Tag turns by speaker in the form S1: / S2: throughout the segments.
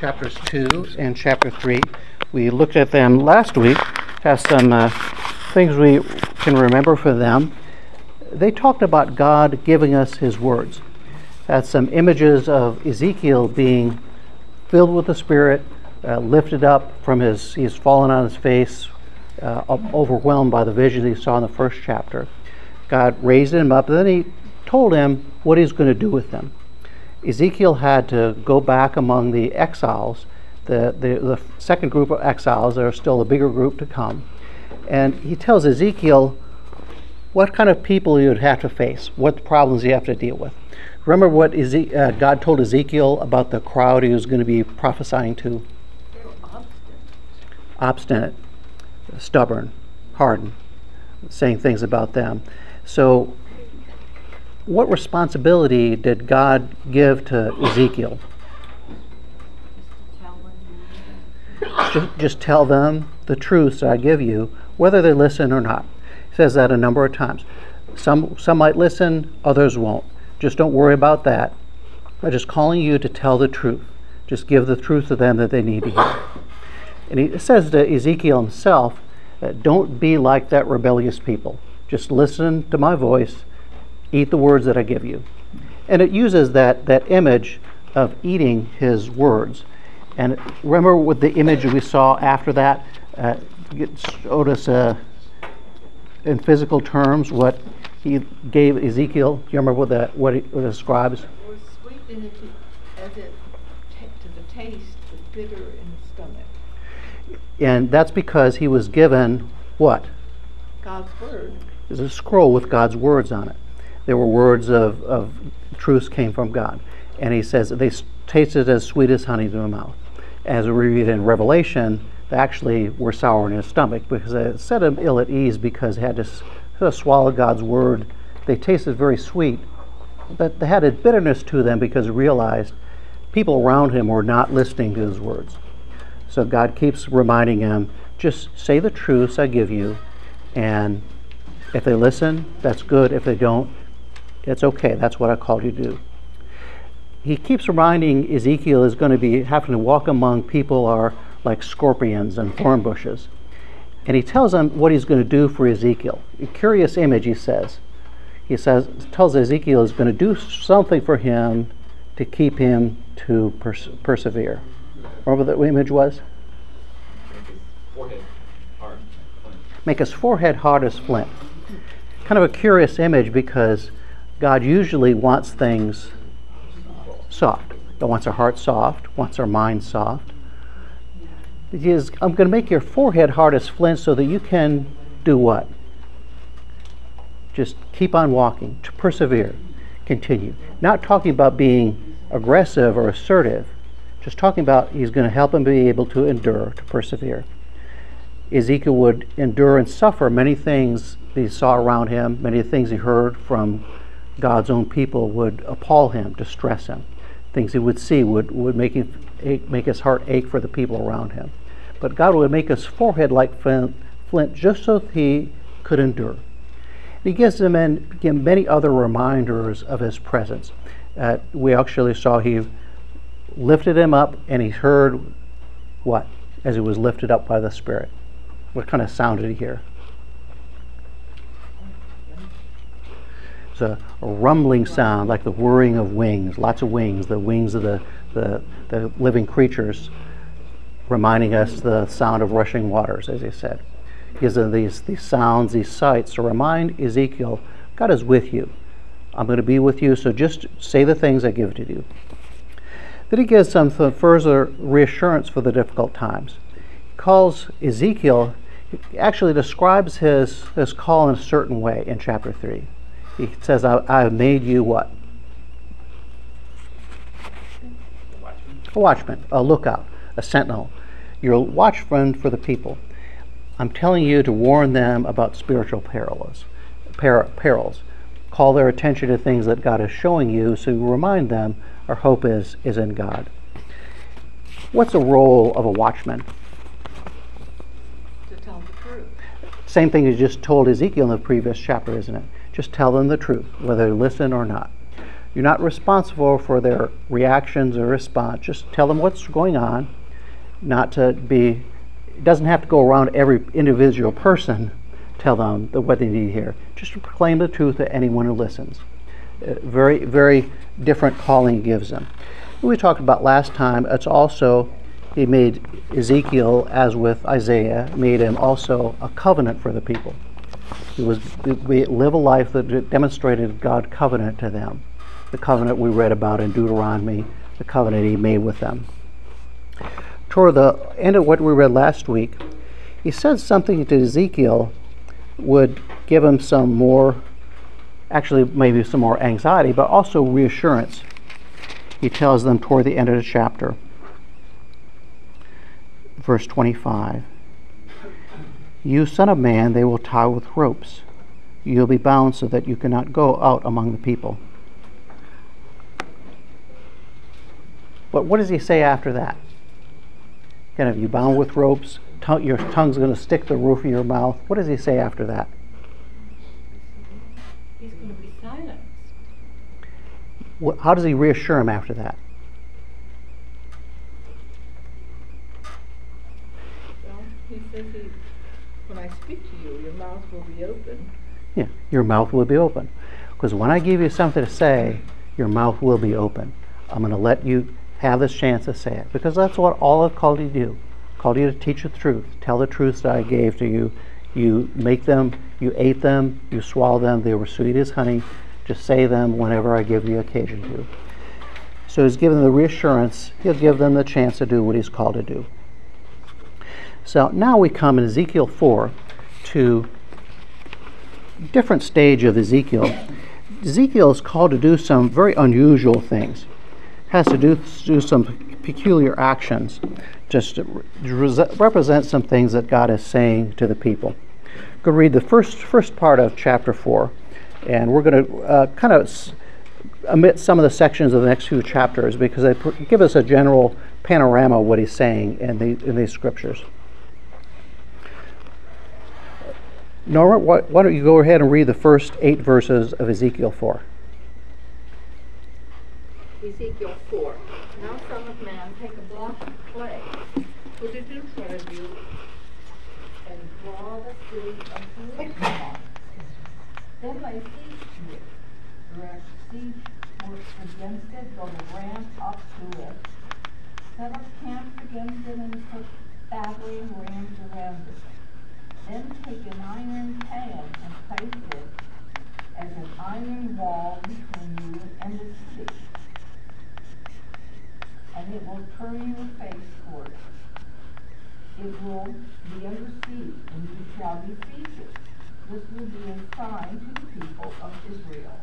S1: chapters 2 and chapter 3. We looked at them last week, have some things we can remember for them. They talked about God giving us his words. Had some images of Ezekiel being filled with the Spirit, lifted up from he's fallen on his face, overwhelmed by the vision he saw in the first chapter. God raised him up, and then he told him what he's going to do with them. Ezekiel had to go back among the exiles, the second group of exiles. There are still a bigger group to come. And he tells Ezekiel what kind of people he would have to face, what problems you have to deal with. Remember what God told Ezekiel about the crowd he was going to be prophesying to? Obstinate, stubborn, hardened, saying things about them. So what responsibility did God give to Ezekiel? Just tell them the truths that I give you, whether they listen or not. He says that a number of times. Some might listen, others won't. Just don't worry about that. I'm just calling you to tell the truth. Just give the truth to them that they need to hear. And he says to Ezekiel himself, don't be like that rebellious people. Just listen to my voice. Eat the words that I give you. And it uses that image of eating his words. And remember with the image we saw after that, it showed us in physical terms what he gave Ezekiel. Do you remember what it describes?
S2: It was sweet to the taste, but bitter in the stomach.
S1: And that's because he was given what?
S2: God's word.
S1: There's a scroll with God's words on it. There were words of truths came from God. And he says they tasted as sweet as honey to my mouth. As we read in Revelation, they actually were sour in his stomach because it set him ill at ease because he had to swallow God's word. They tasted very sweet, but they had a bitterness to them because he realized people around him were not listening to his words. So God keeps reminding him, just say the truths I give you, and if they listen, that's good. If they don't, it's okay. That's what I called you to do. He keeps reminding Ezekiel is going to be having to walk among people are like scorpions and thorn bushes. And he tells him what he's going to do for Ezekiel. A curious image, he says. Tells Ezekiel is going to do something for him to keep him to persevere. Remember what the image was? Make his forehead hard as flint. Kind of a curious image because God usually wants things soft. God wants our heart soft, wants our mind soft. He says, I'm going to make your forehead hard as flint so that you can do what? Just keep on walking, to persevere, continue. Not talking about being aggressive or assertive, just talking about he's going to help him be able to endure, to persevere. Ezekiel would endure and suffer many things he saw around him, many things he heard from God's own people would appall him, distress him. Things he would see would make his heart ache for the people around him. But God would make his forehead like flint just so that he could endure. And he gives him many other reminders of his presence. We actually saw he lifted him up and he heard what? As he was lifted up by the Spirit. What kind of sound did he hear? It's a rumbling sound like the whirring of wings, lots of wings, the wings of the living creatures, reminding us the sound of rushing waters, as he said. He gives them these sounds, these sights to remind Ezekiel, God is with you. I'm going to be with you, so just say the things I give to you. Then he gives some further reassurance for the difficult times. He calls Ezekiel, he actually describes his call in a certain way in chapter 3. He says, I have made you what? A watchman, a lookout, a sentinel. You're a watchman for the people. I'm telling you to warn them about spiritual perils. Call their attention to things that God is showing you, so you remind them our hope is in God. What's the role of a watchman?
S2: To tell the truth.
S1: Same thing you just told Ezekiel in the previous chapter, isn't it? Just tell them the truth, whether they listen or not. You're not responsible for their reactions or response. Just tell them what's going on. Not to be, it doesn't have to go around every individual person, tell them what they need to hear. Just to proclaim the truth to anyone who listens. Very, very different calling he gives them. We talked about last time, it's also, he made Ezekiel, as with Isaiah, made him also a covenant for the people. We live a life that demonstrated God's covenant to them. The covenant we read about in Deuteronomy, the covenant he made with them. Toward the end of what we read last week, he said something to Ezekiel would give him some more, actually maybe some more anxiety, but also reassurance. He tells them toward the end of the chapter, verse 25, "You son of man, they will tie with ropes. You'll be bound so that you cannot go out among the people." But what does he say after that? Kind of, you bound with ropes, your tongue's going to stick to the roof of your mouth. What does he say after that?
S2: He's going to be silenced.
S1: How does he reassure him after that?
S2: Well, he says, when I speak to you, your mouth will be open.
S1: Yeah, your mouth will be open. Because when I give you something to say, your mouth will be open. I'm going to let you have this chance to say it. Because that's what all I've called you to do. Called you to teach the truth. Tell the truths that I gave to you. You make them, you ate them, you swallowed them, they were sweet as honey. Just say them whenever I give you occasion to. So he's given them the reassurance, he'll give them the chance to do what he's called to do. So now we come in Ezekiel 4 to a different stage of Ezekiel. Ezekiel is called to do some very unusual things. Has to do some peculiar actions, just to represent some things that God is saying to the people. I'm going to read the first part of chapter 4, and we're going to kind of omit some of the sections of the next few chapters because they give us a general panorama of what he's saying in these scriptures. Nora, why don't you go ahead and read the first 8 verses of Ezekiel 4.
S2: Ezekiel 4. Now, son of man, take a block of clay, put it in front of you, and draw the city of Jerusalem. Then lay siege to it. Direct siege works against it, go the ramp up to it. Set up camps against it and put battering rams around it. Then take an iron pan and place it as an iron wall between you and the city. And it will turn your face toward it. It will be under siege, and you shall besiege it. This will be a sign to the people of Israel.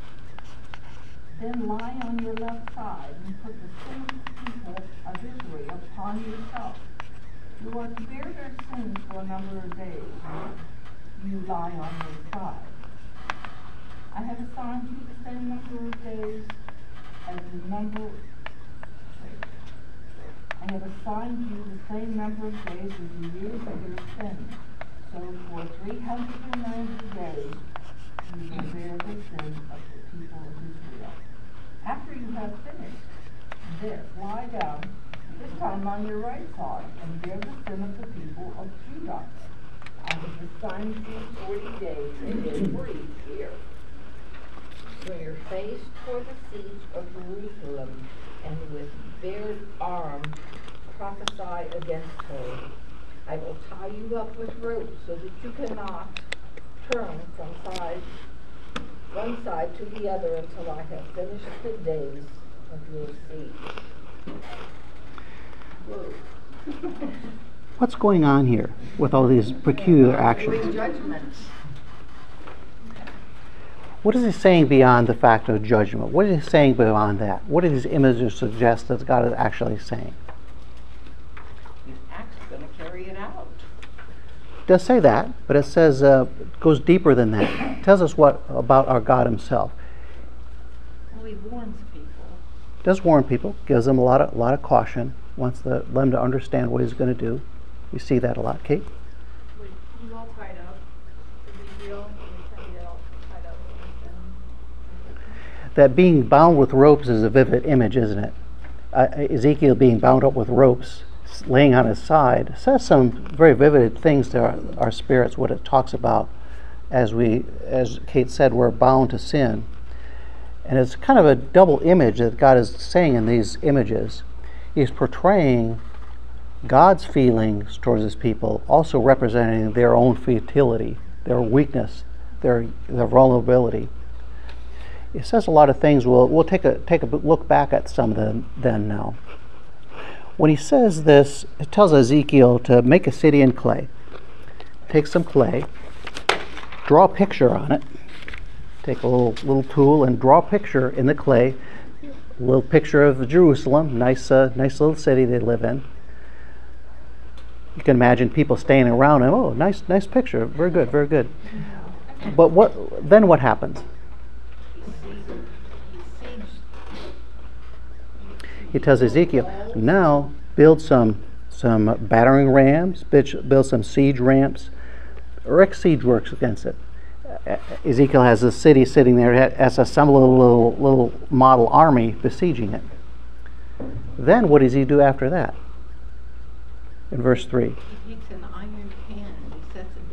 S2: Then lie on your left side and put the sin of the people of Israel upon yourself. You are to bear their sins for a number of days. You lie on your side. I have assigned you the same number of days as the number. I have assigned you the same number of days as the years of your sin. So for 390 days you will bear the sin of the people of Israel. After you have finished this, lie down, this time on your right side, and bear the sin of the people of Judah. I have assigned you 40 days, and then breathe here. Turn your face toward the siege of Jerusalem, and with bared arm prophesy against her. I will tie you up with ropes so that you cannot turn from one side to the other until I have finished the days of your siege.
S1: What's going on here with all these peculiar actions?
S2: Judgments.
S1: What is he saying beyond the fact of judgment? What is he saying beyond that? What do these images suggest that God is actually saying?
S2: His act's going to carry it out.
S1: It does say that, but it says it goes deeper than that. It tells us what about our God himself.
S2: Well, he warns people.
S1: It does warn people, gives them a lot of caution, wants them to understand what he's going to do. We see that a lot. Kate?
S3: He's all tied up. Ezekiel, tied up.
S1: that being bound with ropes is a vivid image, isn't it? Ezekiel being bound up with ropes, laying on his side, says some very vivid things to our spirits, what it talks about as Kate said, we're bound to sin. And it's kind of a double image that God is saying in these images. He's portraying God's feelings towards his people, also representing their own futility, their weakness, their vulnerability. It says a lot of things. We'll take a look back at some of them then now. When he says this, it tells Ezekiel to make a city in clay. Take some clay, draw a picture on it. Take a little tool and draw a picture in the clay. A little picture of Jerusalem, nice little city they live in. You can imagine people standing around him. Oh, nice picture. Very good, very good. But what happens? He tells Ezekiel, now build some battering rams, build some siege ramps. Erect siege works against it. Ezekiel has a city sitting there, has assembled a little model army besieging it. Then what does he do after that? In verse 3.
S4: He takes an iron pan and he sets it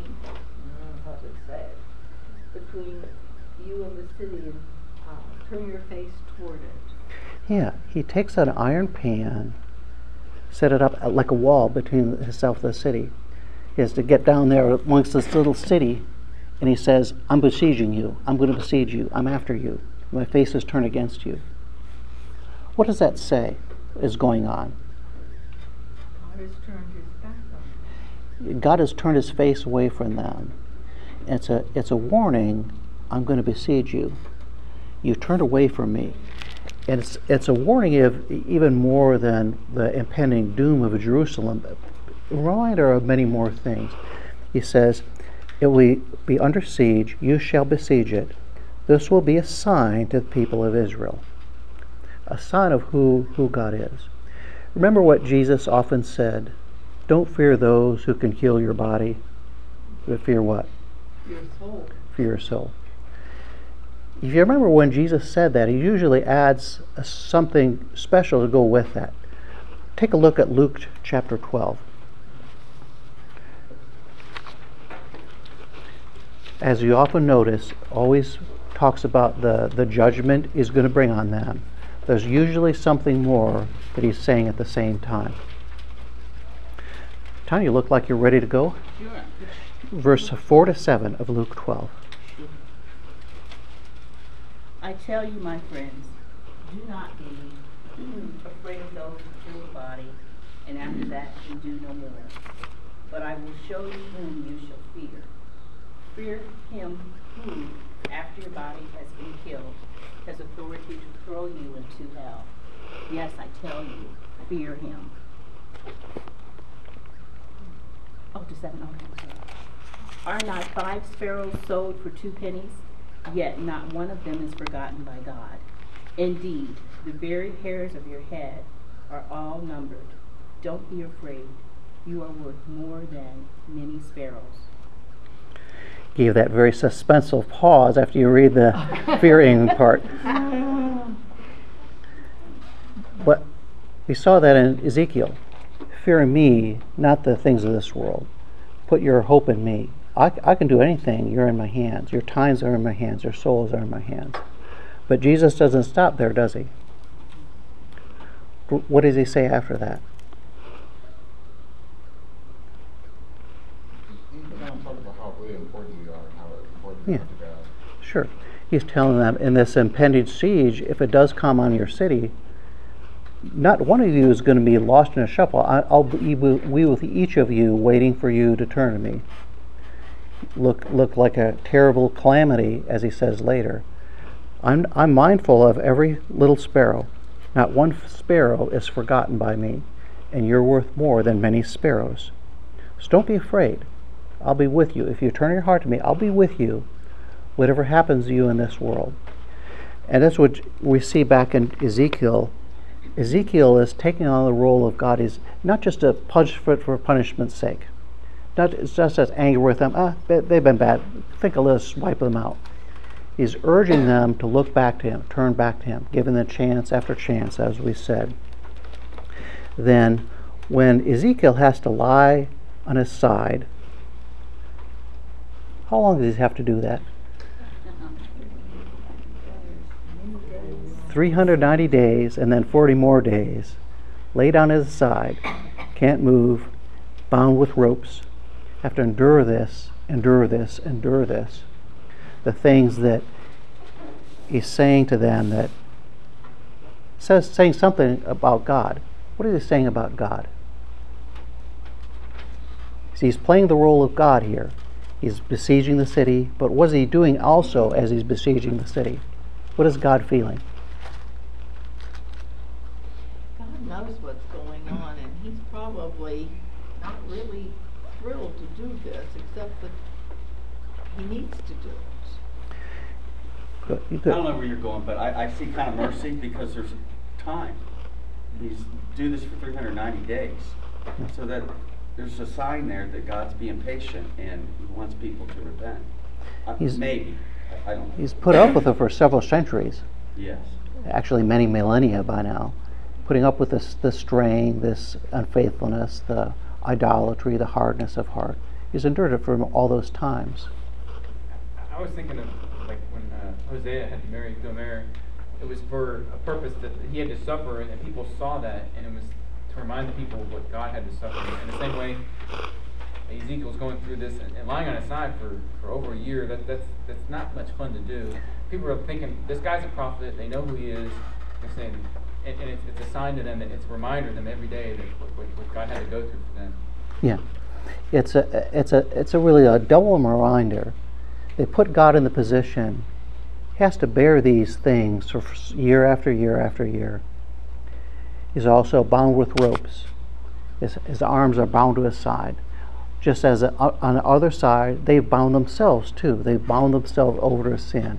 S4: between you and the city and turn your face toward it.
S1: Yeah, he takes an iron pan, set it up like a wall between himself and the city. He has to get down there amongst this little city, and he says, I'm besieging you. I'm going to besiege you. I'm after you. My face is turned against you. What does that say is going on?
S4: God has turned his back on them.
S1: God has turned his face away from them. It's a warning, I'm going to besiege you. You turned away from me. And it's a warning of even more than the impending doom of Jerusalem, a reminder of many more things. He says, it will be under siege, you shall besiege it. This will be a sign to the people of Israel. A sign of who God is. Remember what Jesus often said, don't fear those who can kill your body, but fear what?
S4: Your soul.
S1: Fear your soul. If you remember when Jesus said that, he usually adds something special to go with that. Take a look at Luke chapter 12. As you often notice, always talks about the judgment he's going to bring on them. There's usually something more that he's saying at the same time. Tanya, you look like you're ready to go.
S4: Sure.
S1: Verse 4 to 7 of Luke 12.
S5: I tell you, my friends, do not be afraid of those who kill the body, and after that can do no more. But I will show you whom you shall fear. Fear him who, after your body has been killed, has authority to throw you into hell. Yes, I tell you, fear him. Oh, to 7. Okay. Are not 5 sparrows sold for 2 pennies? Yet not one of them is forgotten by God. Indeed, the very hairs of your head are all numbered. Don't be afraid. You are worth more than many sparrows.
S1: Give that very suspenseful pause after you read the fearing part. But we saw that in Ezekiel. Fear me, not the things of this world. Put your hope in me. I can do anything. You're in my hands. Your times are in my hands. Your souls are in my hands. But Jesus doesn't stop there, does he? What does he say after that?
S6: He's going to talk about how really important we are and how important we are to God.
S1: Sure. He's telling them in this impending siege, if it does come on your city, not one of you is going to be lost in a shuffle. I'll be with each of you, waiting for you to turn to me. Look like a terrible calamity, as he says later. I'm mindful of every little sparrow. Not one sparrow is forgotten by me, and you're worth more than many sparrows. So don't be afraid. I'll be with you. If you turn your heart to me, I'll be with you, whatever happens to you in this world. And that's what we see back in Ezekiel. Ezekiel is taking on the role of God. He's not just a punishment for punishment's sake. It's just as anger with them. They've been bad. Think of this, wipe them out. He's urging them to look back to him, turn back to him, giving them chance after chance, as we said. Then, when Ezekiel has to lie on his side, how long does he have to do that? 390 days, and then 40 more days. Laid on his side, can't move, bound with ropes, have to endure this, endure this, endure this. The things that he's saying to them, that saying something about God. What is he saying about God? See, he's playing the role of God here. He's besieging the city, but what is he doing also as he's besieging the city? What is God feeling?
S7: God knows what's going on, and he's probably not really thrilled to do this, except that he needs to do it.
S1: Good. You
S8: I
S1: good.
S8: don't know where you're going, but I see kind of mercy because there's time. He's do this for 390 days, so that there's a sign there that God's being patient and he wants people to repent. Maybe. I don't know.
S1: He's put up with it for several centuries,
S8: Yes.
S1: actually many millennia by now, putting up with this strain, this unfaithfulness, the idolatry, the hardness of heart. He's endured it for all those times.
S9: I was thinking of like when Hosea had to marry Gomer. It was for a purpose that he had to suffer, and people saw that, and it was to remind the people of what God had to suffer. In the same way, Ezekiel's going through this and lying on his side for over a year. That's not much fun to do. People are thinking, this guy's a prophet. They know who he is. They're saying, and it's a sign to them, that it's a reminder to them every day that what God had to go through for them.
S1: Yeah, it's a really a double reminder. They put God in the position. He has to bear these things for year after year after year. He's also bound with ropes. His arms are bound to his side. Just as on the other side, they've bound themselves too. They've bound themselves over to sin.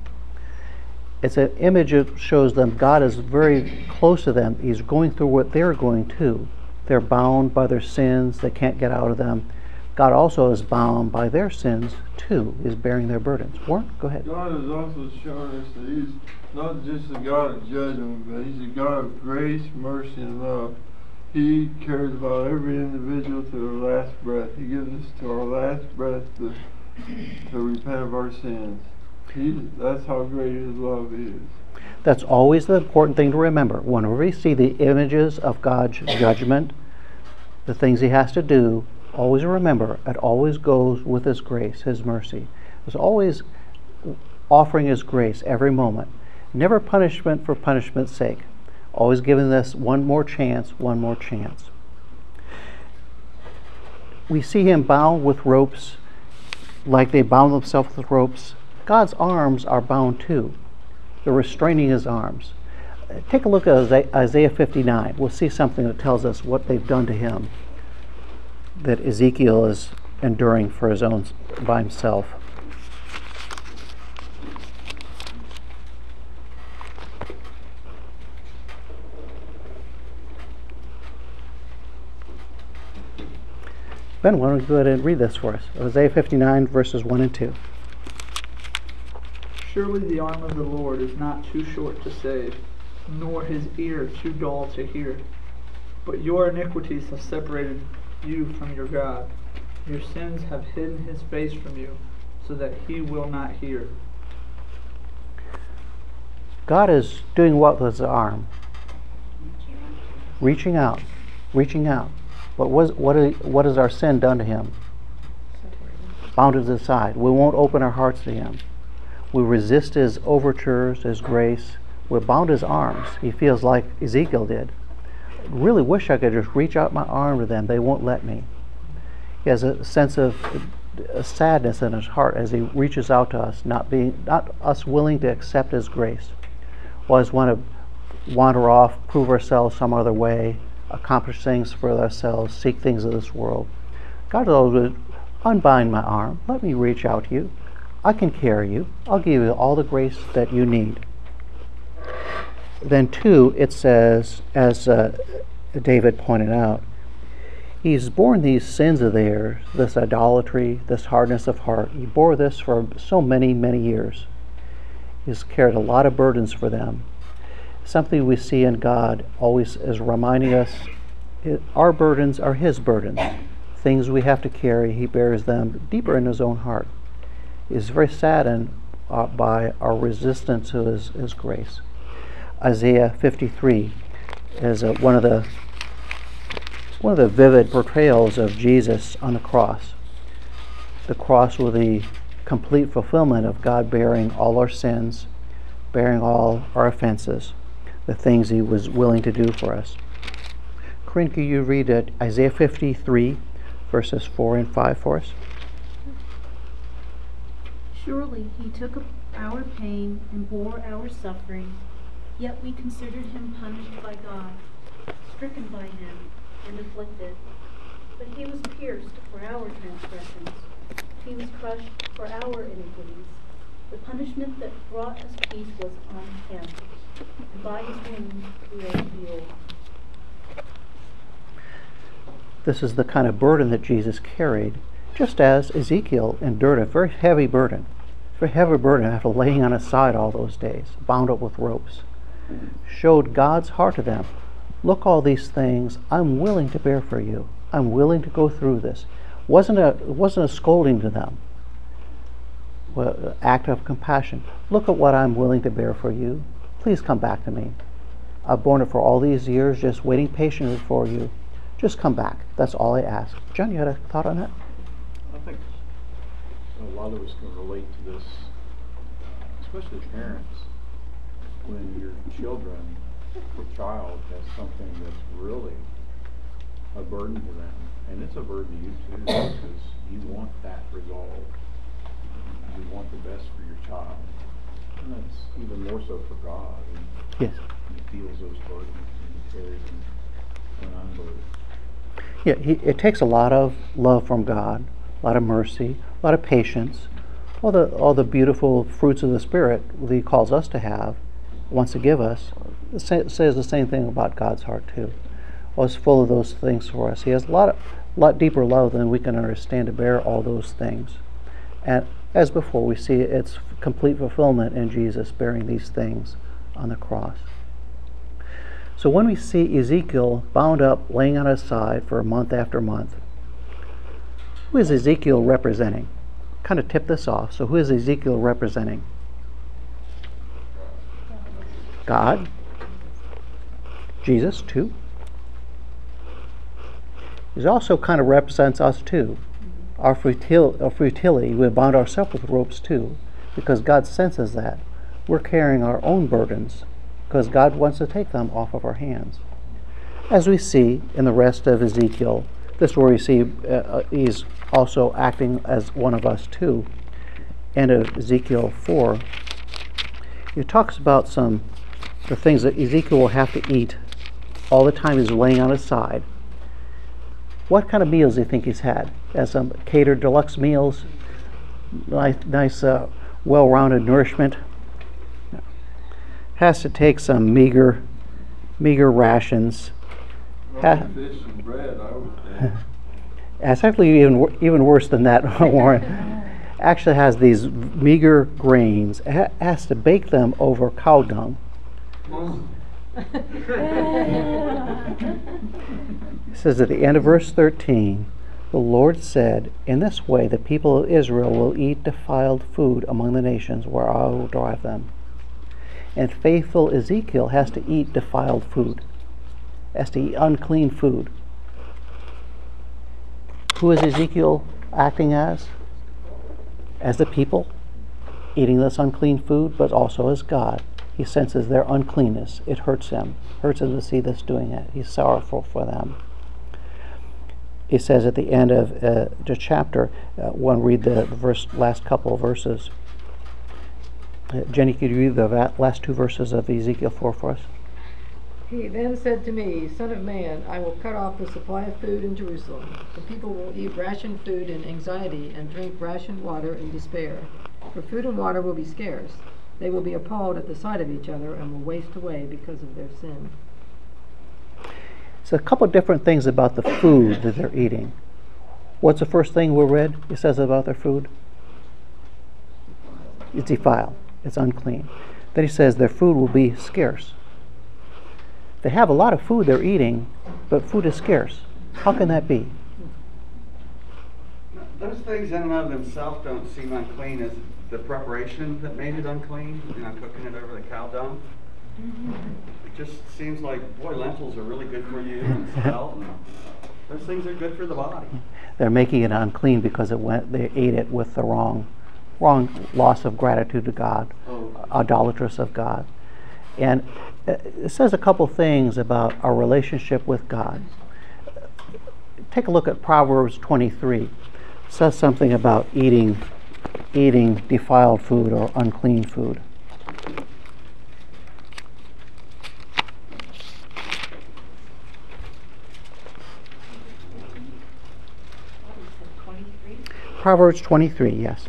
S1: It's an image that shows them God is very close to them. He's going through what they're going to. They're bound by their sins. They can't get out of them. God also is bound by their sins too. He's bearing their burdens. Warren, go ahead.
S10: God has also shown us that he's not just a God of judgment, but he's a God of grace, mercy, and love. He cares about every individual to their last breath. He gives us to our last breath to repent of our sins. That's how great his love is.
S1: That's always the important thing to remember. Whenever we see the images of God's judgment, the things he has to do, always remember, it always goes with his grace, his mercy. There's always offering his grace every moment. Never punishment for punishment's sake. Always giving this one more chance, one more chance. We see him bound with ropes like they bound themselves with ropes. God's arms are bound too. They're restraining his arms. Take a look at Isaiah 59. We'll see something that tells us what they've done to him, that Ezekiel is enduring for his own, by himself. Ben, why don't you go ahead and read this for us? Isaiah 59, verses 1 and 2.
S11: Surely the arm of the Lord is not too short to save, nor his ear too dull to hear. But your iniquities have separated you from your God. Your sins have hidden his face from you, so that he will not hear.
S1: God is doing what with his arm? Reaching out. Reaching out. But what has our sin done to him? Bound us aside. We won't open our hearts to him. We resist his overtures, his grace. We're bound his arms. He feels like Ezekiel did. Really wish I could just reach out my arm to them. They won't let me. He has a sense of sadness in his heart as he reaches out to us, not us willing to accept his grace. We always want to wander off, prove ourselves some other way, accomplish things for ourselves, seek things of this world. God always unbind my arm. Let me reach out to you. I can carry you. I'll give you all the grace that you need. Then 2, it says, as David pointed out, he's borne these sins of theirs, this idolatry, this hardness of heart. He bore this for so many, many years. He's carried a lot of burdens for them. Something we see in God always is reminding us our burdens are His burdens. Things we have to carry, He bears them deeper in His own heart. He's very saddened by our resistance to His grace. Isaiah 53 is one of the vivid portrayals of Jesus on the cross. The cross was the complete fulfillment of God bearing all our sins, bearing all our offenses, the things He was willing to do for us. Corinne, can you read Isaiah 53, verses 4 and 5 for us?
S3: Surely He took up our pain and bore our suffering, yet we considered Him punished by God, stricken by Him, and afflicted. But He was pierced for our transgressions. He was crushed for our iniquities. The punishment that brought us peace was on Him, and by His wounds we are healed.
S1: This is the kind of burden that Jesus carried, just as Ezekiel endured a very heavy burden. Very heavy burden after laying on his side all those days, bound up with ropes. Showed God's heart to them. Look, all these things I'm willing to bear for you. I'm willing to go through this. It wasn't a scolding to them. An act of compassion. Look at what I'm willing to bear for you. Please come back to me. I've borne it for all these years, just waiting patiently for you. Just come back. That's all I ask. John, you had a thought on that?
S12: I think a lot of us can relate to this, especially parents, when your child has something that's really a burden to them. And it's a burden to you too, because you want that resolved. You want the best for your child. And that's even more so for God.
S1: Yes.
S12: He feels those burdens and He carries them when unburdened.
S1: Yeah, it takes a lot of love from God, a lot of mercy, a lot of patience, all the beautiful fruits of the Spirit that He calls us to have, wants to give us. It says the same thing about God's heart too. Well, it's full of those things for us. He has a lot deeper love than we can understand to bear all those things. And as before, we see its complete fulfillment in Jesus bearing these things on the cross. So when we see Ezekiel bound up, laying on his side for month after month, who is Ezekiel representing? Kind of tip this off. So who is Ezekiel representing? God. Jesus too. He also kind of represents us too. Our futility. We bound ourselves with ropes too, because God senses that. We're carrying our own burdens, because God wants to take them off of our hands. As we see in the rest of Ezekiel, this is where we see he's also acting as one of us too. End of Ezekiel 4, he talks about the things that Ezekiel will have to eat all the time he's laying on his side. What kind of meals do you think he's had? Has some catered deluxe meals, nice well-rounded nourishment? Has to take some meager rations.
S10: Fish and bread, I would think.
S1: It's actually even worse than that, Warren. Actually has these meager grains. Has to bake them over cow dung. It says at the end of verse 13, the Lord said, "In this way the people of Israel will eat defiled food among the nations where I will drive them." And faithful Ezekiel has to eat defiled food, has to eat unclean food. Who is Ezekiel acting as? As the people, eating this unclean food, but also as God. He senses their uncleanness. It hurts him to see this doing it. He's sorrowful for them. He says at the end of the chapter, one read the last couple of verses. Jenny, could you read the last two verses of Ezekiel 4 for us?
S13: He then said to me, "Son of man, I will cut off the supply of food in Jerusalem. The people will eat rationed food in anxiety and drink rationed water in despair. For food and water will be scarce. They will be appalled at the sight of each other and will waste away because of their sin."
S1: So a couple of different things about the food that they're eating. What's the first thing we read? It says about their food? It's defiled. It's unclean. Then he says their food will be scarce. They have a lot of food they're eating, but food is scarce. How can that be?
S8: Those things in and of themselves don't seem unclean as the preparation that made it unclean, cooking it over the cow dung. It just seems like, boy, lentils are really good for you and spelt, and those things are good for the body.
S1: They're making it unclean because they ate it with the wrong loss of gratitude to God, idolatrous of God. And it says a couple things about our relationship with God. Take a look at Proverbs 23. It says something about eating defiled food or unclean food. Proverbs 23, yes.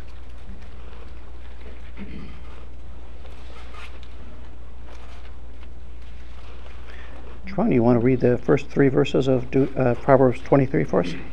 S1: Tron, you want to read the first 3 verses of Proverbs 23 for us?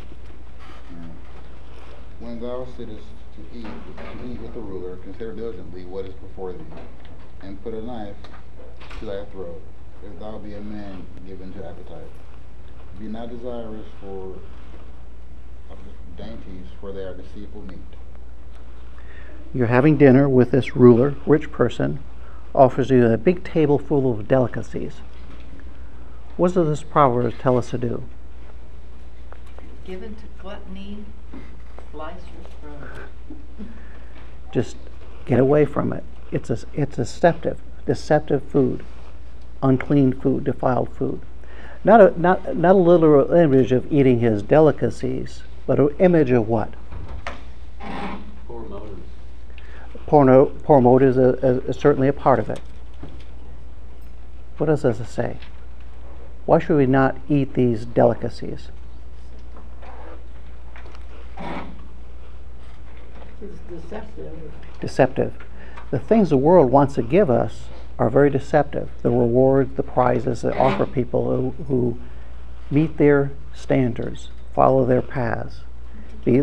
S6: When thou sittest to eat with the ruler, consider diligently what is before thee, and put a knife to thy throat, if thou be a man given to appetite. Be not desirous of dainties, for they are deceitful meat.
S1: You're having dinner with this ruler, rich person, offers you a big table full of delicacies. What does this proverb tell us to do?
S7: Given to gluttony, slice your throat.
S1: Just get away from it. It's deceptive food, unclean food, defiled food. Not a literal image of eating his delicacies, but an image of what?
S8: Poor motives.
S1: Poor motives is certainly a part of it. What does this say? Why should we not eat these delicacies?
S13: It's deceptive.
S1: Deceptive. The things the world wants to give us are very deceptive. The rewards, the prizes they offer people who meet their standards, follow their paths. Sounds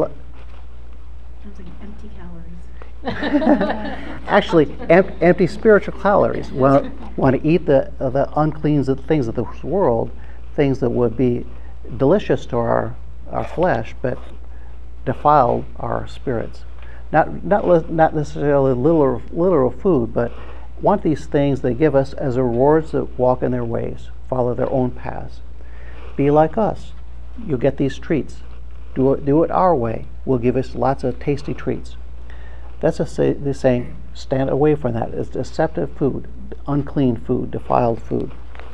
S3: like empty calories.
S1: Actually, empty spiritual calories. Want to eat the unclean things of this world, things that would be delicious to our flesh, but defile our spirits. Not necessarily literal food, but want these things they give us as rewards that walk in their ways, follow their own paths. Be like us. You'll get these treats. Do it our way. We'll give us lots of tasty treats. That's they're saying, stand away from that. It's deceptive food, unclean food, defiled food.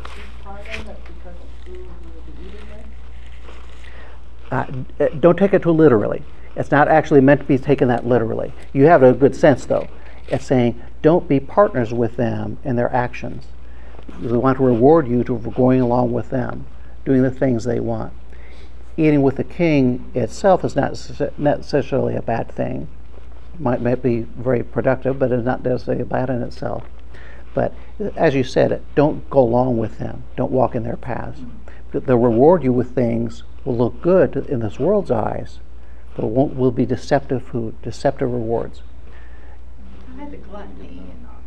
S1: Don't take it too literally. It's not actually meant to be taken that literally. You have a good sense, though. It's saying, don't be partners with them in their actions. They want to reward you for going along with them, doing the things they want. Eating with the king itself is not necessarily a bad thing. Might be very productive, but it's not necessarily bad in itself. But as you said, don't go along with them. Don't walk in their paths. They'll reward you with things will look good in this world's eyes, but will be deceptive food, deceptive rewards.
S7: I had the gluttony.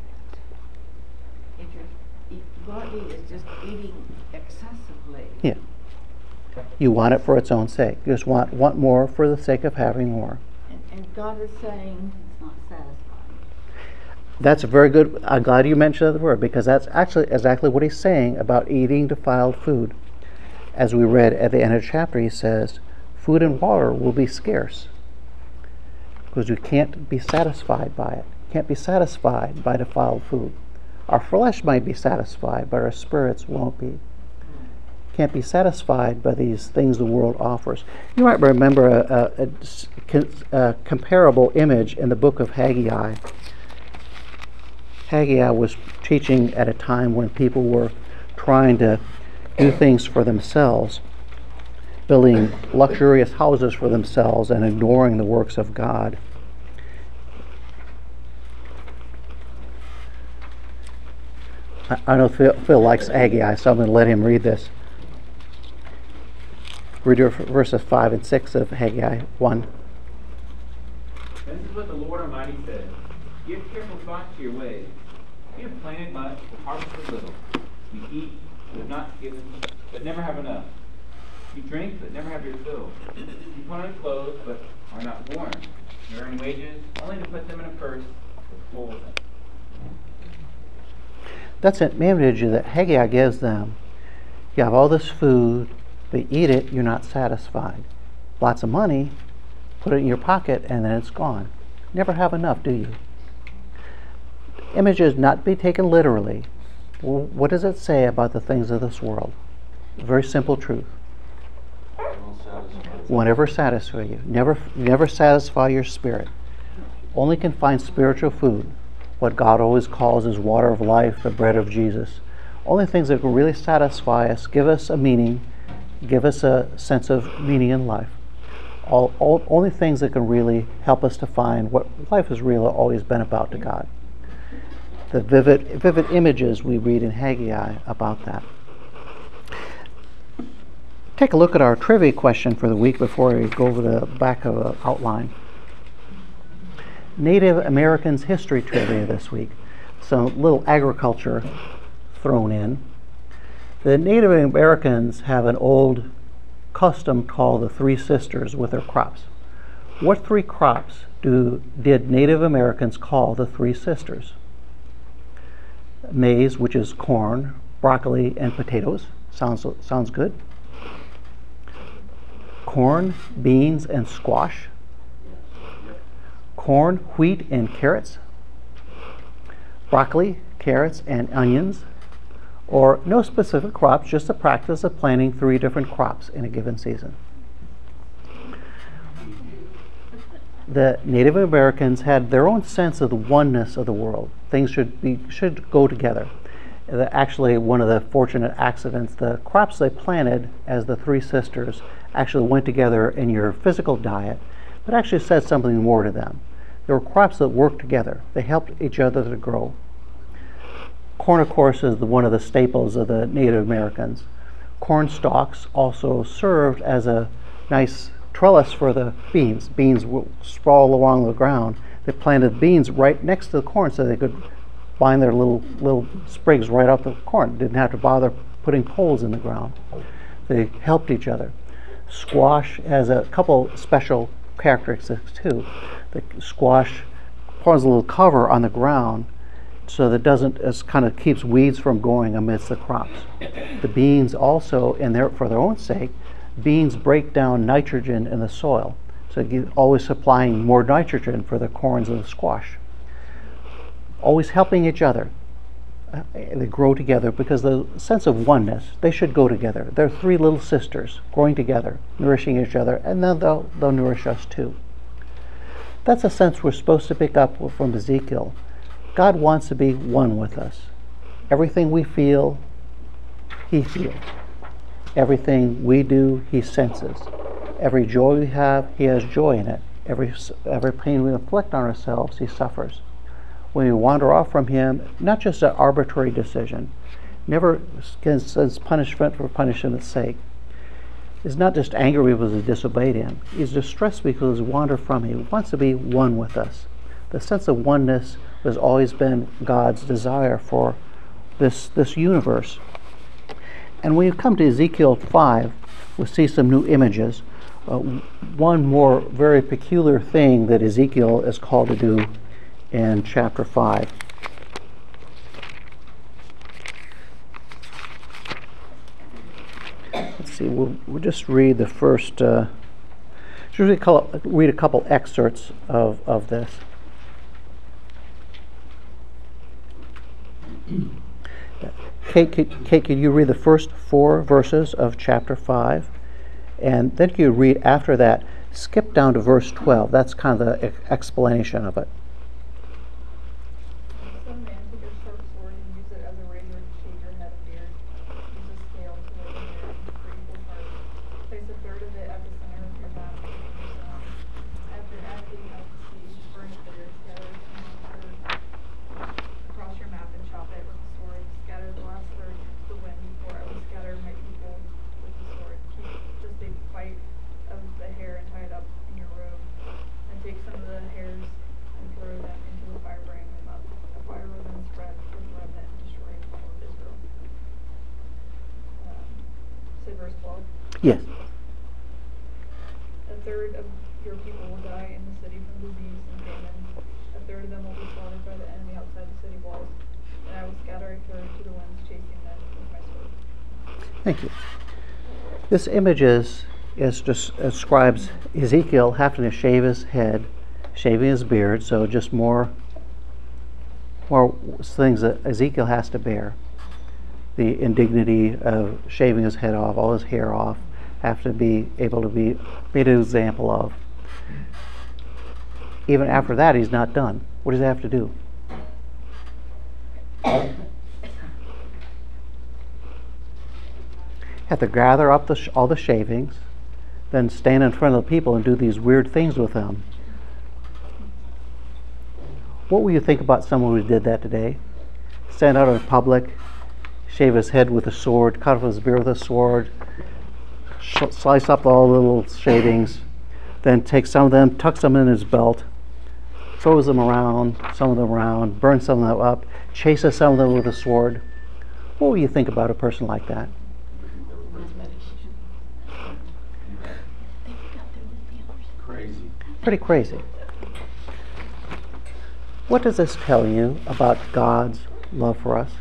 S7: Gluttony is just eating excessively.
S1: Yeah. You want it for its own sake. You just want more for the sake of having more.
S7: And God is saying it's not satisfying.
S1: That's a very good. I'm glad you mentioned the word, because that's actually exactly what he's saying about eating defiled food. As we read at the end of the chapter, he says, food and water will be scarce because you can't be satisfied by it. Can't be satisfied by defiled food. Our flesh might be satisfied, but our spirits won't be. Can't be satisfied by these things the world offers. You might remember a comparable image in the book of Haggai. Haggai was teaching at a time when people were trying to do things for themselves, building luxurious houses for themselves and ignoring the works of God. I know Phil likes Haggai, so I'm going to let him read this. Read verses 5 and 6 of Haggai 1.
S9: This is what the Lord Almighty says. Give careful thought to your ways. You have planted much, but harvested little. You eat, but have not given, but never have enough. You drink, but never have your fill. You put on clothes, but are not worn. You earn wages, only to put them in a purse with holes in it.
S1: That's an image that Haggai gives them. You have all this food, they eat it, you're not satisfied. Lots of money, put it in your pocket, and then it's gone. Never have enough, do you? Images not to be taken literally. Well, what does it say about the things of this world? A very simple truth. Will never satisfy you. Never satisfy your spirit. Only can find spiritual food, what God always calls as water of life, the bread of Jesus. Only things that can really satisfy us, give us a meaning, give us a sense of meaning in life. Only things that can really help us to find what life has really always been about to God. The vivid images we read in Haggai about that. Take a look at our trivia question for the week before we go over the back of the outline. Native Americans history trivia this week. Some little agriculture thrown in. The Native Americans have an old custom called the Three Sisters with their crops. What three crops did Native Americans call the Three Sisters? Maize, which is corn, broccoli, and potatoes. Sounds good. Corn, beans, and squash. Corn, wheat, and carrots. Broccoli, carrots, and onions. Or no specific crops, just the practice of planting 3 different crops in a given season. The Native Americans had their own sense of the oneness of the world. Things should go together. Actually, one of the fortunate accidents, the crops they planted as the Three Sisters actually went together in your physical diet, but actually said something more to them. There were crops that worked together. They helped each other to grow. Corn, of course, is one of the staples of the Native Americans. Corn stalks also served as a nice trellis for the beans. Beans will sprawl along the ground. They planted beans right next to the corn so they could bind their little sprigs right off the corn. Didn't have to bother putting holes in the ground. They helped each other. Squash has a couple special characteristics too. The squash pours a little cover on the ground so that it kind of keeps weeds from growing amidst the crops. The beans also, for their own sake, beans break down nitrogen in the soil, so you're always supplying more nitrogen for the corns and the squash. Always helping each other. They grow together because the sense of oneness, they should go together. They're 3 little sisters growing together, nourishing each other, and then they'll nourish us too. That's a sense we're supposed to pick up from Ezekiel. God wants to be one with us. Everything we feel, He feels. Everything we do, He senses. Every joy we have, He has joy in it. Every pain we inflict on ourselves, He suffers. When we wander off from Him, not just an arbitrary decision, never sends punishment for punishment's sake. He's not just angry because we disobeyed Him. He's distressed because we wander from Him. He wants to be one with us. The sense of oneness has always been God's desire for this universe. And when you come to Ezekiel 5, we'll see some new images. One more very peculiar thing that Ezekiel is called to do in chapter 5. Let's see, we'll just read the first, read a couple excerpts of this. Kate, could you read the first 4 verses of chapter 5? And then you read after that, skip down to verse 12. That's kind of the explanation of it.
S14: Some man take a sharp sword and use it as a razor to shave your head and beard. Use a scale to weigh the hair and free your heart. Place a third of it at the center of your basket and use it on. After emptying out the seed, burn it bitter, scatter it across your map and chop it with the sword. Scatter the last third to the wind before I will scatter my people with the sword. Keep just a bite of the hair and tie it up in your robe. And take some of the hairs and throw them into the fire brand. third of your people will die in the city from disease and famine. A third of them will be slaughtered by the enemy outside the city walls. And I will scatter a third to the winds, chasing them with my sword.
S1: Thank you. This image just describes Ezekiel having to shave his head, shaving his beard, so just more things that Ezekiel has to bear. The indignity of shaving his head off, all his hair off, have to be able to be made an example of. Even after that, he's not done. What does he have to do? Have to gather up all the shavings, then stand in front of the people and do these weird things with them. What will you think about someone who did that today? Stand out in public, shave his head with a sword, cut off his beard with a sword, slice up all the little shavings, then take some of them, tucks them in his belt, throws them around, some of them around, burns some of them up, chases some of them with a sword. What will you think about a person like that?
S8: Crazy.
S1: Pretty crazy. What does this tell you about God's love for us?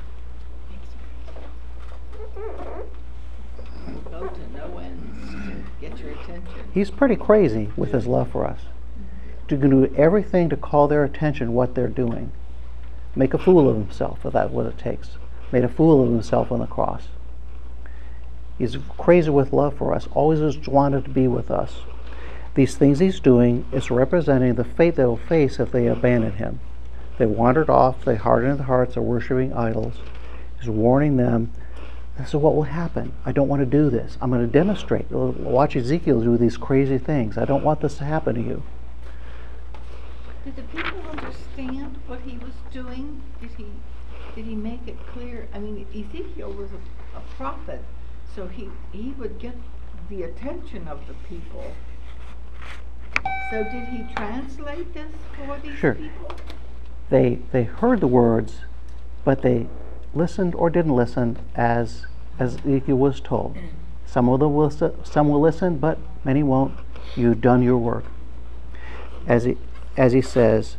S7: Go to no ends to get your attention.
S1: He's pretty crazy with his love for us. To do everything to call their attention what they're doing. Make a fool of himself, if that's what it takes. Made a fool of himself on the cross. He's crazy with love for us, always has wanted to be with us. These things he's doing is representing the fate they will face if they abandon him. They wandered off, they hardened their hearts, are worshiping idols. He's warning them, this is what will happen. I don't want to do this. I'm going to demonstrate. Watch Ezekiel do these crazy things. I don't want this to happen to you.
S7: Did the people understand what he was doing? Did he make it clear? I mean, Ezekiel was a prophet, so he would get the attention of the people. So did he translate this for these people?
S1: They heard the words, but they listened or didn't listen as Ezekiel was told. Some will listen, but many won't. You've done your work. As he says,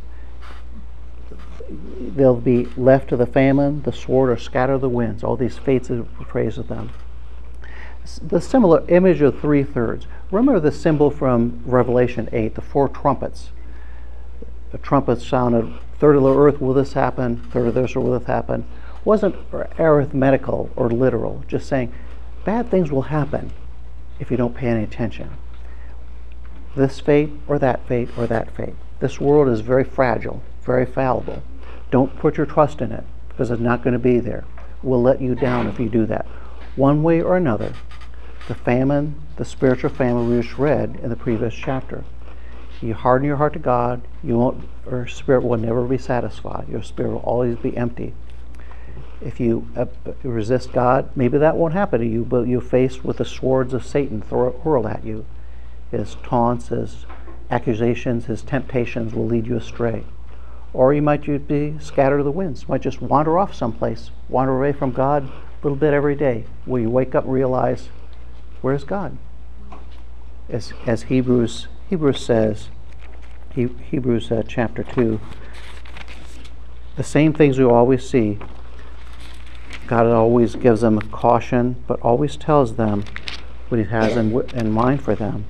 S1: they'll be left to the famine, the sword, or scatter the winds. All these fates are praised of them. The similar image of 3/3. Remember the symbol from Revelation 8, the 4 trumpets. The trumpets sounded, third of the earth will this happen, third of this will this happen. Wasn't arithmetical or literal, just saying bad things will happen if you don't pay any attention. This fate or that fate or that fate. This world is very fragile, very fallible. Don't put your trust in it because it's not going to be there. It will let you down if you do that. One way or another, the famine, the spiritual famine we just read in the previous chapter. You harden your heart to God, your spirit will never be satisfied. Your spirit will always be empty. If you resist God, maybe that won't happen to you, but you're faced with the swords of Satan hurled at you. His taunts, his accusations, his temptations will lead you astray. Or you might be scattered to the winds. You might just wander off someplace, wander away from God a little bit every day, where you wake up and realize, where's God? As Hebrews says, Hebrews chapter 2, the same things we always see. God always gives them a caution, but always tells them what he has in mind for them.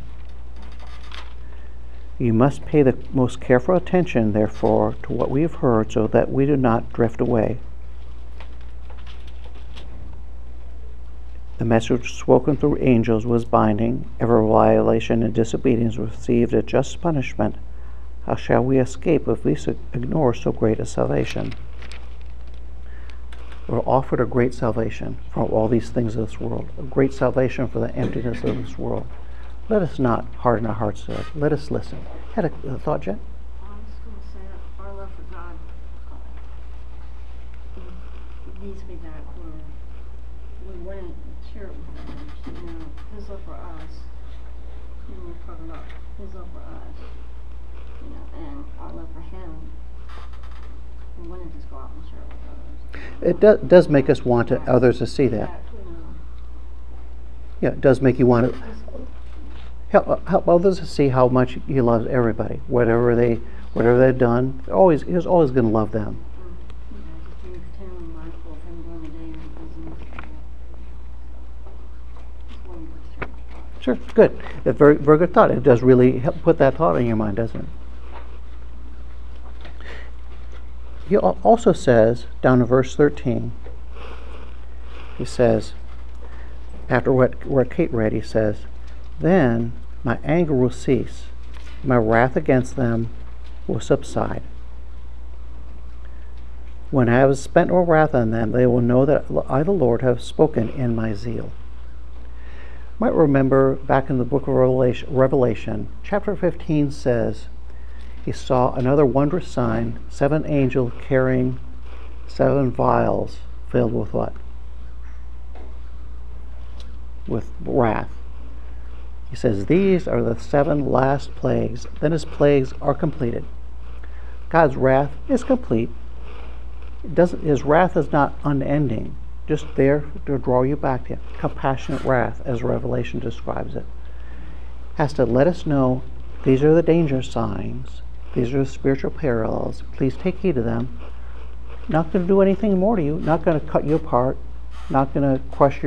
S1: You must pay the most careful attention, therefore, to what we have heard, so that we do not drift away. The message spoken through angels was binding. Every violation and disobedience received a just punishment. How shall we escape if we ignore so great a salvation? We're offered a great salvation from all these things of this world, a great salvation for the emptiness of this world. Let us not harden our hearts to it. Let us listen. Had a thought, Jen?
S15: I was going to say that our love for God it needs to be that where we want to share it with others. You know, His love for us. You know, we're talking about His love for us. You know, and our love for Him. We want to just go out and share it with others.
S1: It does make us want others to see that.
S15: You know,
S1: Yeah, it does make you want to. help others to see how much he loves everybody. Whatever they've done, he's always going to love them. Sure, good. A very, very good thought. It does really help put that thought in your mind, doesn't it? He also says, down in verse 13, he says, after what Kate read, he says, "Then my anger will cease, my wrath against them will subside. When I have spent my wrath on them, they will know that I, the Lord, have spoken in my zeal." You might remember back in the book of Revelation, chapter 15 says, he saw another wondrous sign, 7 angels carrying 7 vials filled with what? With wrath. He says, these are the 7 last plagues. Then his plagues are completed. God's wrath is complete. His wrath is not unending, just there to draw you back to him. Compassionate wrath, as Revelation describes it. Has to let us know these are the danger signs. These are the spiritual parallels. Please take heed of them. Not going to do anything more to you. Not going to cut you apart. Not going to crush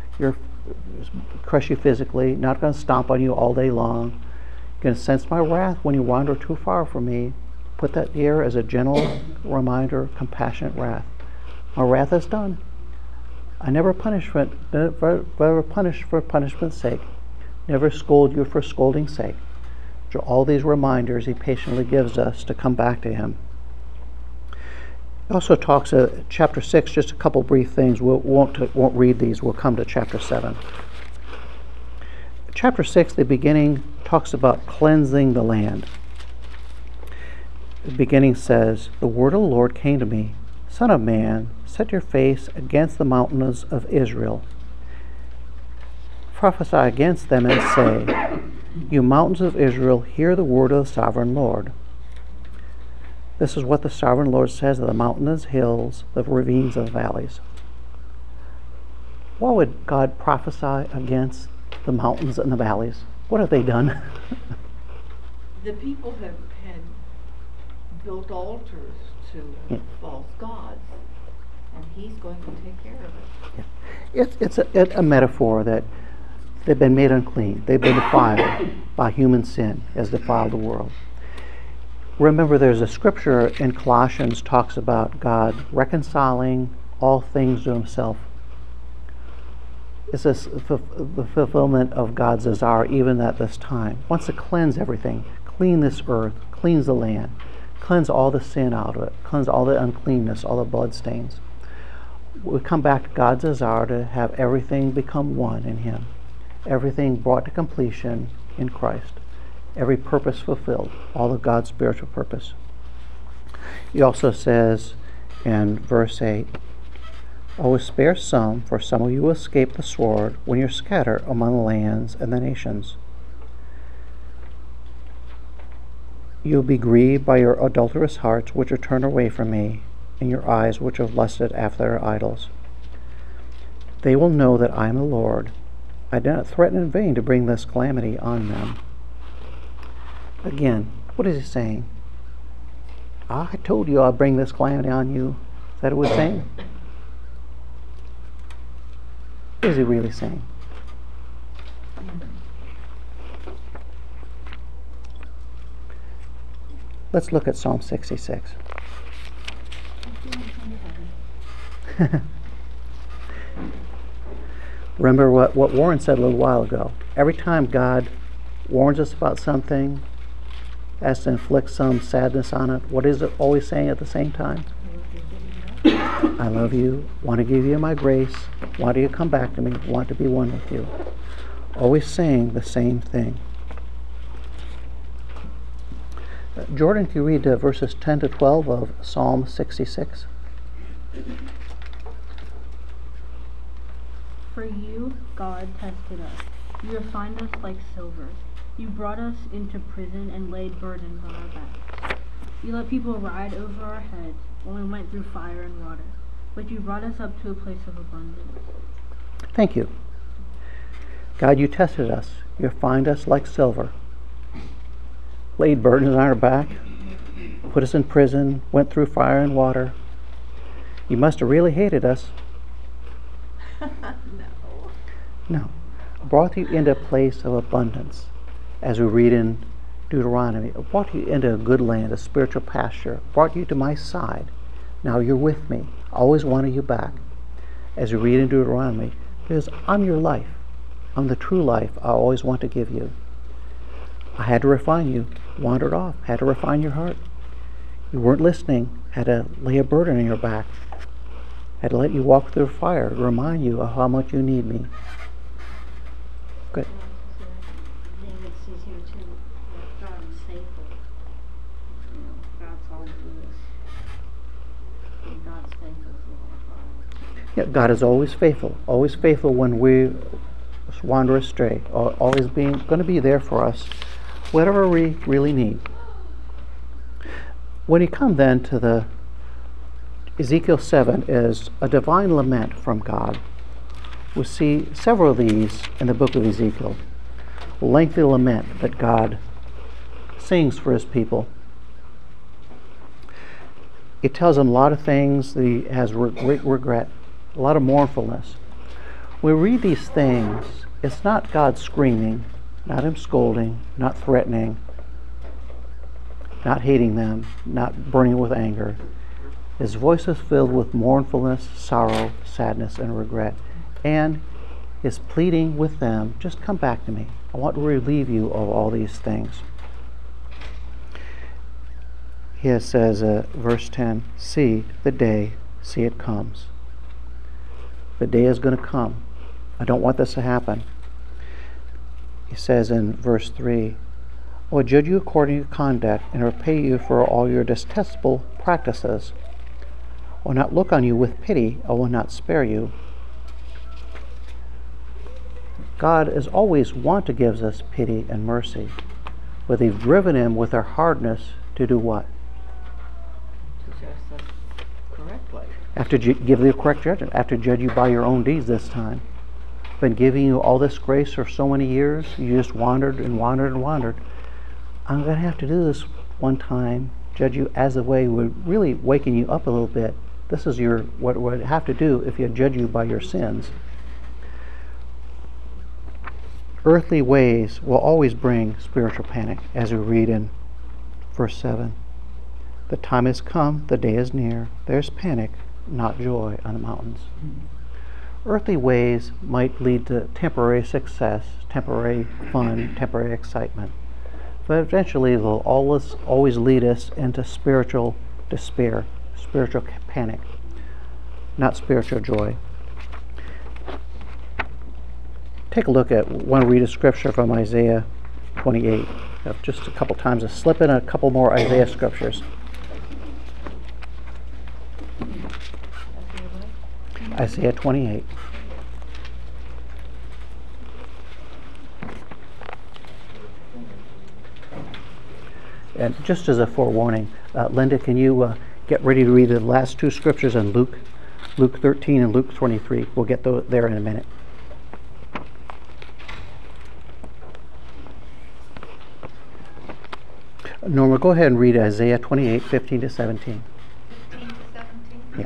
S1: you physically. Not going to stomp on you all day long. Going to sense my wrath when you wander too far from me. Put that here as a gentle reminder, compassionate wrath. My wrath is done. I never punish for punishment's sake. Never scold you for scolding's sake. All these reminders he patiently gives us to come back to him. He also talks chapter 6, just a couple brief things. We won't read these. We'll come to chapter 7. Chapter 6, the beginning, talks about cleansing the land. The beginning says, "The word of the Lord came to me, Son of man, set your face against the mountains of Israel. Prophesy against them and say, you mountains of Israel, hear the word of the sovereign Lord." This is what the sovereign Lord says of the mountains, hills, the ravines, and the valleys. Why would God prophesy against the mountains and the valleys? What have they done?
S2: The people had built altars to false gods, and he's going to take care of it.
S1: Yeah. It's a metaphor that they've been made unclean. They've been defiled by human sin, has defiled the world. Remember, there's a scripture in Colossians talks about God reconciling all things to himself. It's the fulfillment of God's desire even at this time. Wants to cleanse everything, clean this earth, cleanse the land, cleanse all the sin out of it, cleanse all the uncleanness, all the blood stains. We come back to God's desire to have everything become one in him. Everything brought to completion in Christ. Every purpose fulfilled, all of God's spiritual purpose. He also says in verse 8, "I will spare some, for some of you will escape the sword when you're scattered among the lands and the nations. You'll be grieved by your adulterous hearts, which are turned away from me, and your eyes, which have lusted after their idols. They will know that I am the Lord. I did not threaten in vain to bring this calamity on them." Again, what is he saying? I told you I'll bring this calamity on you. Is that what he's saying? What is he really saying? Let's look at Psalm 66. Remember what Warren said a little while ago. Every time God warns us about something, has to inflict some sadness on it, what is it always saying at the same time? I love you, want to give you my grace, want you to come back to me, want to be one with you. Always saying the same thing. Jordan, can you read verses 10 to 12 of Psalm 66?
S3: For you, God, tested us. You refined us like silver. You brought us into prison and laid burdens on our backs. You let people ride over our heads when we went through fire and water, but you brought us up to a place of abundance.
S1: Thank you. God, you tested us. You refined us like silver. Laid burdens on our back. Put us in prison. Went through fire and water. You must have really hated us. No. Brought you into a place of abundance, as we read in Deuteronomy. Brought you into a good land, a spiritual pasture. Brought you to my side. Now you're with me. I always wanted you back. As we read in Deuteronomy, because I'm your life. I'm the true life I always want to give you. I had to refine you. Wandered off. Had to refine your heart. You weren't listening. Had to lay a burden on your back. Had to let you walk through fire, remind you of how much you need me. Good.
S15: David says here too that God is faithful. You know, God's always with us. And God's faithful to all of us.
S1: Yeah, God is always faithful when we wander astray, always going to be there for us, whatever we really need. When you come then to the Ezekiel 7 is a divine lament from God. We'll see several of these in the book of Ezekiel. A lengthy lament that God sings for his people. It tells him a lot of things that he has great regret, a lot of mournfulness. When we read these things, it's not God screaming, not him scolding, not threatening, not hating them, not burning with anger. His voice is filled with mournfulness, sorrow, sadness, and regret. And is pleading with them, just come back to me. I want to relieve you of all these things. He says, verse 10, see the day, see it comes. The day is going to come. I don't want this to happen. He says in verse 3, I will judge you according to your conduct and repay you for all your detestable practices. I will not look on you with pity. I will not spare you. God is always want to give us pity and mercy, but they've driven him with their hardness to do what?
S7: To judge us correctly.
S1: After give the correct judgment, after judge you by your own deeds this time. Been giving you all this grace for so many years, you just wandered and wandered and wandered. I'm going to have to do this one time, judge you as a way we're really waking you up a little bit. This is what would have to do if you judge you by your sins. Earthly ways will always bring spiritual panic, as we read in verse 7. The time has come, the day is near. There's panic, not joy on the mountains. Earthly ways might lead to temporary success, temporary fun, temporary excitement. But eventually they'll always lead us into spiritual despair, spiritual panic, not spiritual joy. Take a look at, want to read a scripture from Isaiah 28. Just a couple times to slip in a couple more Isaiah scriptures. Isaiah 28. And just as a forewarning, Linda, can you get ready to read the last two scriptures in Luke 13 and Luke 23. We'll get there in a minute. Norma, go ahead and read Isaiah 28, 15 to 17.
S2: 15 to 17?
S1: Yeah.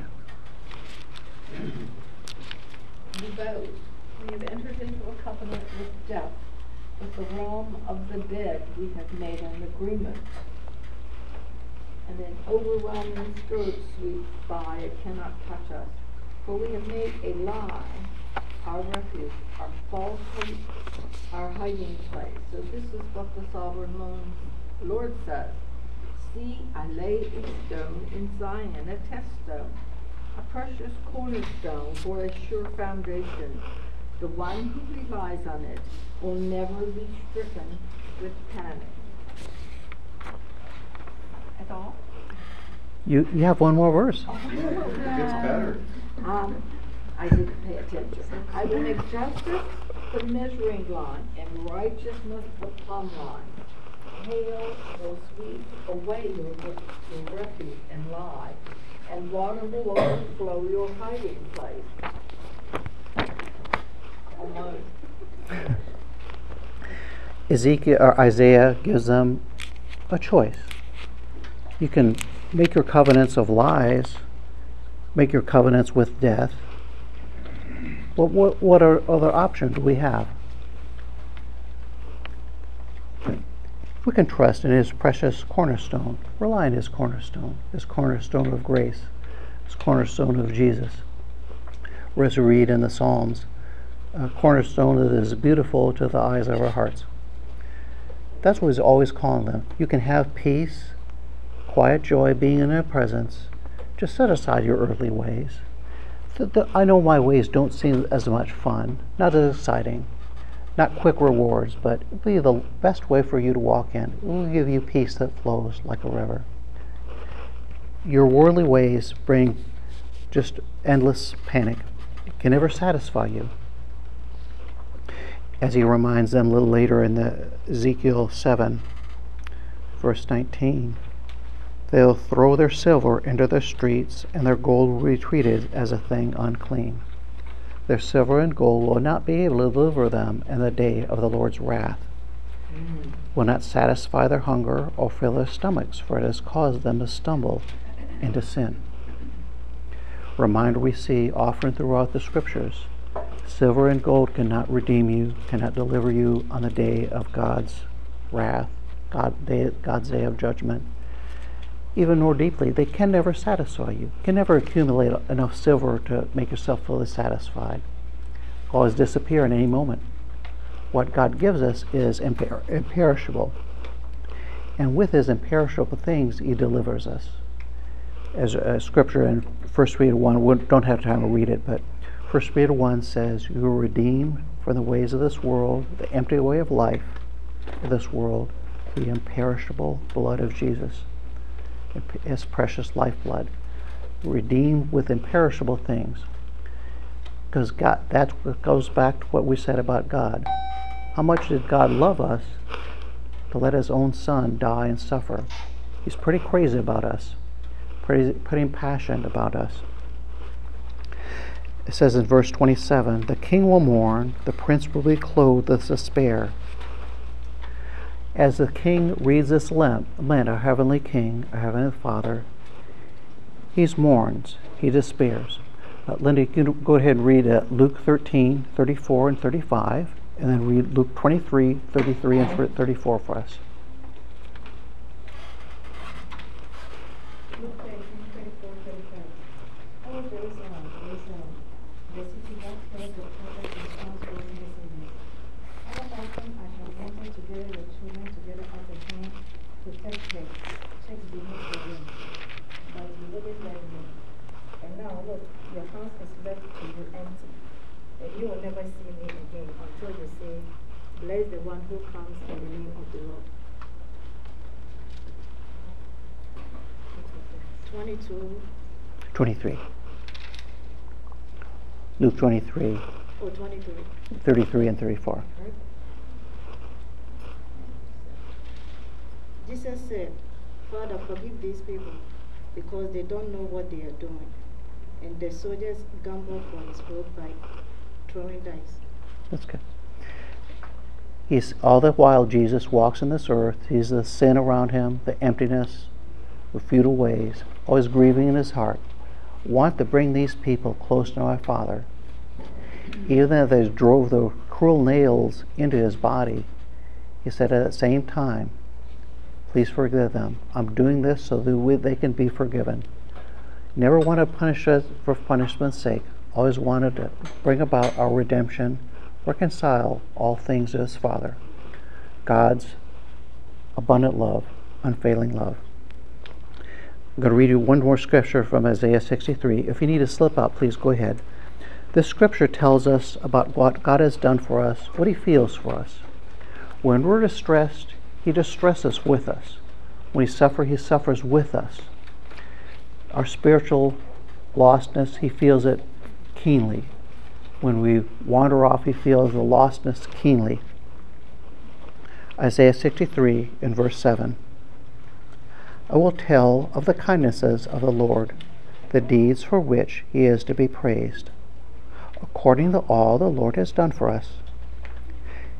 S2: You boast, we have entered into a covenant with death. With the realm of the dead we have made an agreement. And an overwhelming scourge sweeps by, it cannot touch us. For we have made a lie our refuge, our falsehood our hiding place. So this is what the sovereign Lord says. See, I lay a stone in Zion, a test stone, a precious cornerstone for a sure foundation. The one who relies on it will never be stricken with panic. That's all?
S1: You have one more verse.
S8: It gets better.
S2: I didn't pay attention. I will make justice the measuring line and righteousness the plumb line. Hail will sweep away your refuge and lie, and water will overflow your hiding place. Almost.
S1: Ezekiel or Isaiah gives them a choice. You can make your covenants of lies, make your covenants with death. What other options do we have? We can trust in His precious cornerstone, rely on His cornerstone of grace, His cornerstone of Jesus. Or as we read in the Psalms, a cornerstone that is beautiful to the eyes of our hearts. That's what He's always calling them. You can have peace, quiet joy, being in His presence. Just set aside your earthly ways. I know my ways don't seem as much fun, not as exciting, not quick rewards, but it'll be the best way for you to walk in. It will give you peace that flows like a river. Your worldly ways bring just endless panic. It can never satisfy you. As He reminds them a little later in the Ezekiel 7, verse 19, they'll throw their silver into the streets, and their gold will be treated as a thing unclean. Their silver and gold will not be able to deliver them in the day of the Lord's wrath. Will not satisfy their hunger or fill their stomachs, for it has caused them to stumble into sin. Reminder we see often throughout the Scriptures. Silver and gold cannot redeem you, cannot deliver you on the day of God's wrath, God's day of judgment. Even more deeply, they can never satisfy you. You can never accumulate enough silver to make yourself fully satisfied. Always disappear in any moment. What God gives us is imperishable. And with His imperishable things, He delivers us. As Scripture in 1 Peter 1, we don't have time to read it, but 1 Peter 1 says, you are redeemed from the ways of this world, the empty way of life of this world, the imperishable blood of Jesus. His precious lifeblood, redeemed with imperishable things. Because God, that's what goes back to what we said about God. How much did God love us to let His own Son die and suffer? He's pretty crazy about us, pretty passionate about us. It says in verse 27, the king will mourn, the prince will be clothed with despair. As the king reads this lament, our heavenly King, our heavenly Father, he mourns, he despairs. Linda, you can go ahead and read Luke 13, 34 and 35, and then read Luke 23, 33 and 34 for us.
S2: Luke 13, 24, 35. Oh, Jerusalem, Jerusalem, the city that kills the prophets and stones those messengers. How often I have wanted to gather your children together as a hen to take checks beneath the wing, but you wouldn't let me. And now look, your house is left to you empty, and you will never see me again until you say, bless the one who comes in the name of the Lord. 22.
S1: 23. Luke 23.
S2: Oh, 23.
S1: 33 and 34.
S2: Right? Jesus said, Father, forgive these people, because they don't know what they are doing. And the soldiers gambled for his robe by throwing dice.
S1: That's good. He's all the while Jesus walks in this earth. He's the sin around him, the emptiness, the futile ways, always grieving in his heart. Want to bring these people close to my Father. Even though they drove the cruel nails into his body, he said at the same time, please forgive them. I'm doing this so that they can be forgiven. Never want to punish us for punishment's sake. Always wanted to bring about our redemption, reconcile all things to his Father. God's abundant love, unfailing love. I'm going to read you one more scripture from Isaiah 63. If you need to slip out, please go ahead. This scripture tells us about what God has done for us, what he feels for us. When we're distressed, he distresses with us. When we suffer, he suffers with us. Our spiritual lostness, he feels it keenly. When we wander off, he feels the lostness keenly. Isaiah 63 in verse 7. I will tell of the kindnesses of the Lord, the deeds for which he is to be praised, according to all the Lord has done for us.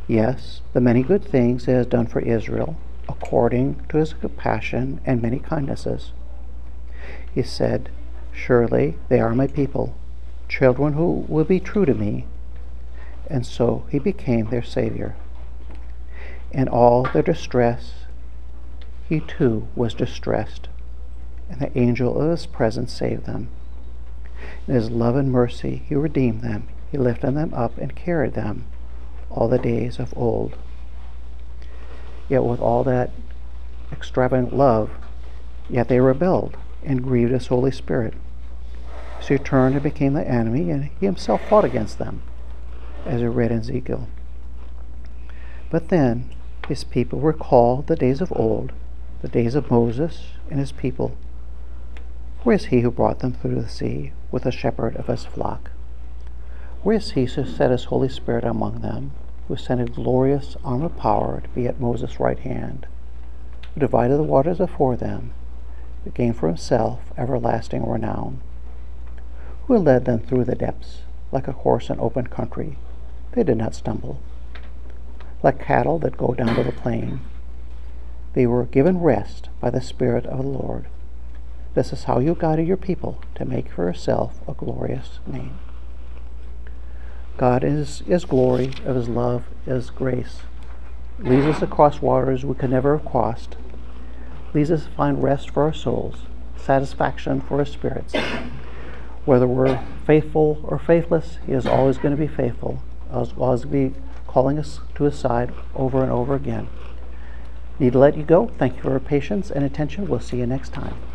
S1: Yes, the many good things he has done for Israel, according to his compassion and many kindnesses. He said, surely they are my people, children who will be true to me. And so he became their Savior. In all their distress, he too was distressed, and the angel of his presence saved them. In his love and mercy he redeemed them. He lifted them up and carried them all the days of old. Yet with all that extravagant love, yet they rebelled and grieved his Holy Spirit. So he turned and became the enemy, and he himself fought against them, as we read in Ezekiel. But then his people recalled the days of old, the days of Moses and his people. Where is he who brought them through the sea with the shepherd of his flock? Where is he who set his Holy Spirit among them, who sent a glorious arm of power to be at Moses' right hand, who divided the waters before them, who gained for himself everlasting renown, who led them through the depths like a horse in open country? They did not stumble. Like cattle that go down to the plain, they were given rest by the Spirit of the Lord. This is how you guided your people to make for yourself a glorious name. God is glory, of his love is grace. Leads us across waters we could never have crossed. Leads us to find rest for our souls, satisfaction for our spirits. Whether we're faithful or faithless, he is always going to be faithful. He's always going to be calling us to his side over and over again. Need to let you go. Thank you for your patience and attention. We'll see you next time.